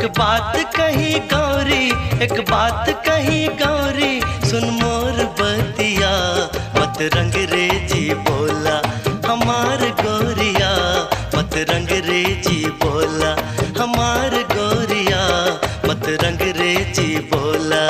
एक बात कही गौरी, एक बात कही गौरी, सुन मोर बतिया, मत रंग रे जी बोला हमार गोरिया, मत रंग रे जी बोला हमार गोरिया, मत रंग रे जी बोला।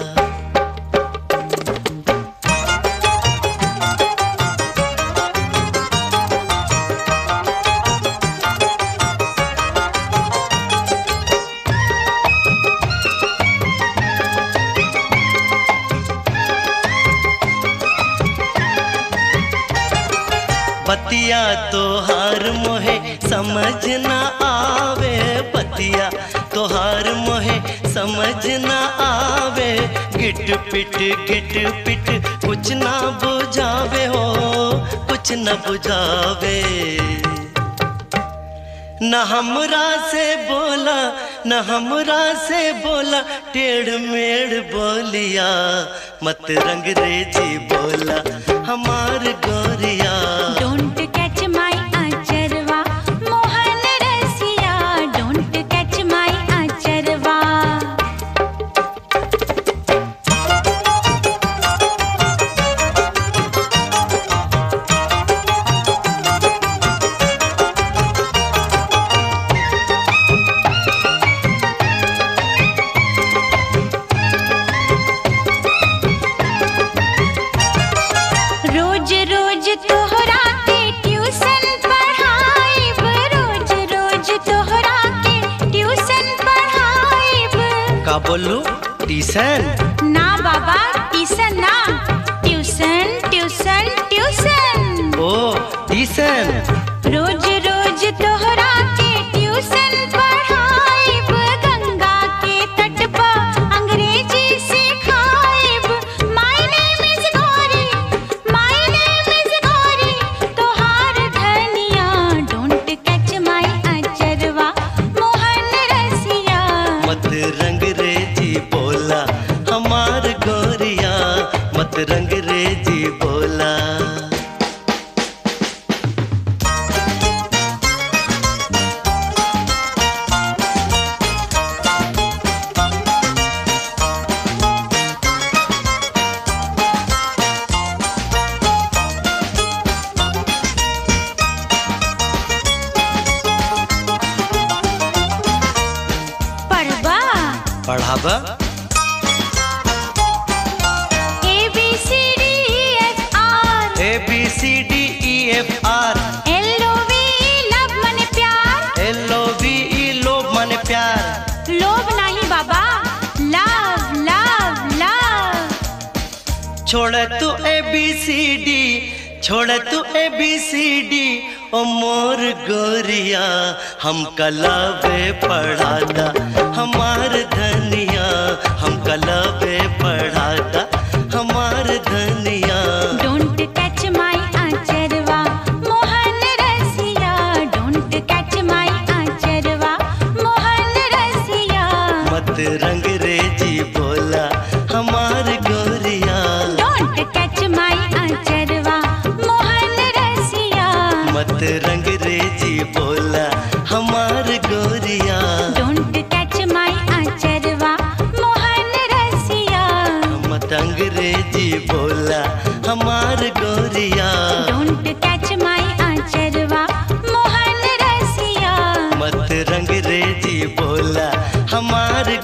बतिया तोहार मोहे समझ ना आवे, बतिया तोहार मोहे समझ ना आवे, गिट पिट कुछ ना बुझावे हो, कुछ ना बुझावे। न हमरा से बोला, न हमरा से बोला, टेढ़ मेढ़ बोलिया, मत रंग रे जी बोला हमार गोरिया। Don't catch my आचरवा मोहन रसिया, don't catch my आचरवा। रोज रोज तोहरा के ट्यूशन पढ़ाइब, रोज रोज तोहरा के ट्यूशन पढ़ाइब। का बोलू? ट्यूशन? ना बाबा ट्यूशन ना, ट्यूशन ट्यूशन ट्यूशन। ओ ट्यूशन। रोज रोज तोहरा के ट्यूशन पढ़ाइब, गंगा के तट पर अंग्रेजी सिखाइब। My name is Gauri, my name is Gauri, तोहार धनिया, डोंट कैच माय आचरवा मोहन रसिया। मत रंग रे जी बोला हमार गोरिया, मत रंग रे जी बोला। पढ़बा पढ़ाबा? ABCDEFR, ABCDEFR, LOVE लव मने प्यार, LOVE लोभ माने प्यार। लोभ नहीं बाबा, लव लव लव। छोड़ तू ABCD, छोड़ तू ABCD, ओ मोर गोरिया, हम कलावे पढ़ाता हमार धनिया, हम कलावे पढ़ाता हमार धनिया। डोंट कैच माय आचरवा मोहन रसिया, डोंट कैच माय आचरवा मोहन रसिया। मत रंग रे जी बोला हमार गोरिया, डोंट कैच माय आचरवा मोहन रसिया। मत रंग रे जी बोला हमार गोरिया। डोंट कैच माय आचरवा मोहन रसिया, मत अंग्रेजी बोला हमार गोरिया। डोंट कैच माय आचरवा मोहन रसिया। मत रंग रे जी बोला हमार